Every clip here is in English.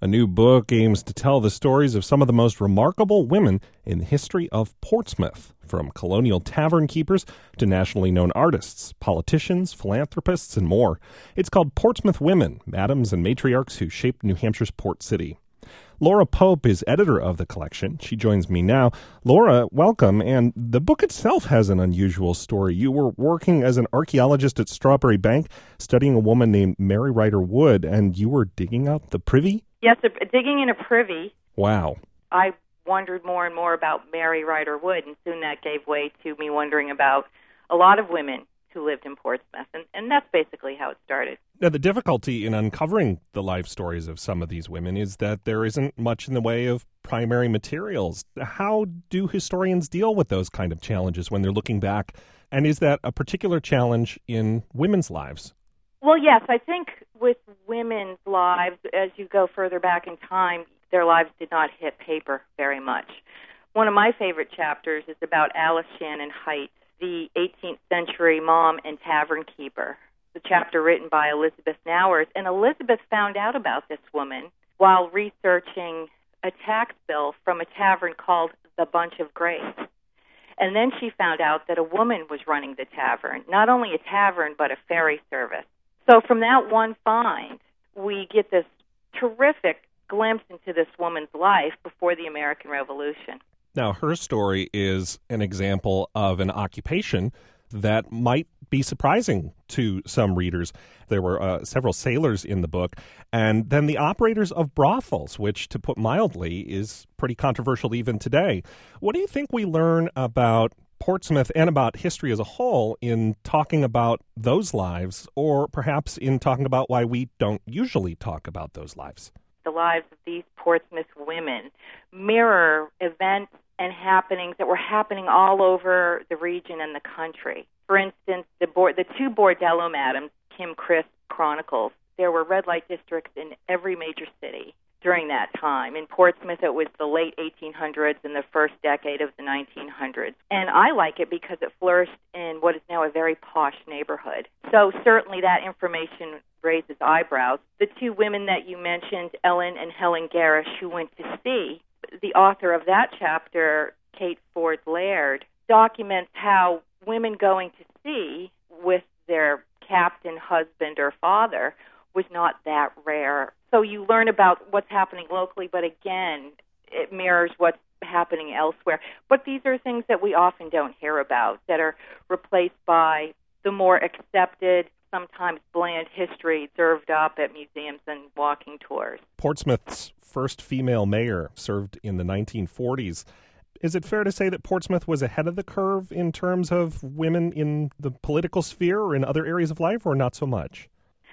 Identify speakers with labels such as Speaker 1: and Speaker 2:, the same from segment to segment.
Speaker 1: A new book aims to tell the stories of some of the most remarkable women in the history of Portsmouth, from colonial tavern keepers to nationally known artists, politicians, philanthropists, and more. It's called Portsmouth Women, Madams and Matriarchs Who Shaped New Hampshire's Port City. Laura Pope is editor of the collection. She joins me now. Laura, welcome. And the book itself has an unusual story. You were working as an archaeologist at Strawberry Bank, studying a woman named Mary Rider Wood, and you were digging out the privy?
Speaker 2: Yes, digging in a privy.
Speaker 1: Wow.
Speaker 2: I wondered more and more about Mary Rider Wood, and soon that gave way to me wondering about a lot of women who lived in Portsmouth, and that's basically how it started.
Speaker 1: Now, the difficulty in uncovering the life stories of some of these women is that there isn't much in the way of primary materials. How do historians deal with those kind of challenges when they're looking back? And is that a particular challenge in women's lives?
Speaker 2: Well, yes, I think with women's lives, as you go further back in time, their lives did not hit paper very much. One of my favorite chapters is about Alice Shannon Height, the 18th century mom and tavern keeper. The chapter written by Elizabeth Nowers, and Elizabeth found out about this woman while researching a tax bill from a tavern called the Bunch of Grapes. And then she found out that a woman was running the tavern, not only a tavern, but a ferry service. So from that one find, we get this terrific glimpse into this woman's life before the American Revolution.
Speaker 1: Now, her story is an example of an occupation that might be surprising to some readers. There were several sailors in the book, and then the operators of brothels, which, to put mildly, is pretty controversial even today. What do you think we learn about Portsmouth and about history as a whole in talking about those lives, or perhaps in talking about why we don't usually talk about those lives?
Speaker 2: The lives of these Portsmouth women mirror events and happenings that were happening all over the region and the country. For instance, the two Bordello Madams, Kim Crisp chronicles, there were red light districts in every major city during that time. In Portsmouth, it was the late 1800s and the first decade of the 1900s. And I like it because it flourished in what is now a very posh neighborhood. So certainly that information raises eyebrows. The two women that you mentioned, Ellen and Helen Garish, who went to sea, the author of that chapter, Kate Ford Laird, documents how women going to sea with their captain, husband, or father was not that rare. So you learn about what's happening locally, but again, it mirrors what's happening elsewhere. But these are things that we often don't hear about, that are replaced by the more accepted, sometimes bland history served up at museums and walking tours.
Speaker 1: Portsmouth's first female mayor served in the 1940s. Is it fair to say that Portsmouth was ahead of the curve in terms of women in the political sphere or in other areas of life, or not so much?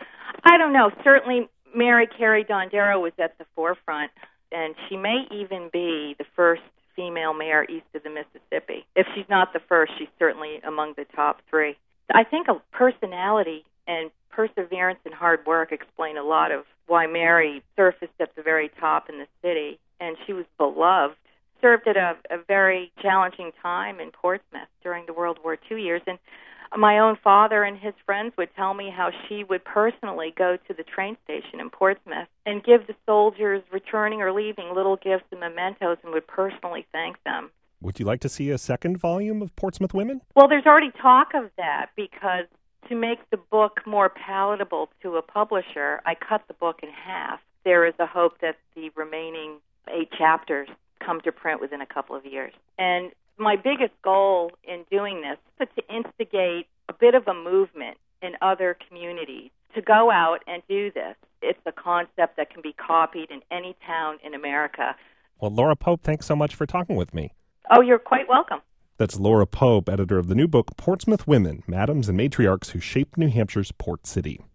Speaker 2: I don't know. Certainly, Mary Carey Dondero was at the forefront, and she may even be the first female mayor east of the Mississippi. If she's not the first, she's certainly among the top three. I think a personality and perseverance and hard work explain a lot of why Mary surfaced at the very top in the city, and she was beloved. Served at a very challenging time in Portsmouth during the World War II years, and my own father and his friends would tell me how she would personally go to the train station in Portsmouth and give the soldiers returning or leaving little gifts and mementos and would personally thank them.
Speaker 1: Would you like to see a second volume of Portsmouth Women?
Speaker 2: Well, there's already talk of that, because to make the book more palatable to a publisher, I cut the book in half. There is a hope that the remaining 8 chapters come to print within a couple of years. And my biggest goal in doing this is to instigate a bit of a movement in other communities to go out and do this. It's a concept that can be copied in any town in America.
Speaker 1: Well, Laura Pope, thanks so much for talking with me.
Speaker 2: Oh, you're quite welcome.
Speaker 1: That's Laura Pope, editor of the new book, Portsmouth Women, Madams and Matriarchs Who Shaped New Hampshire's Port City.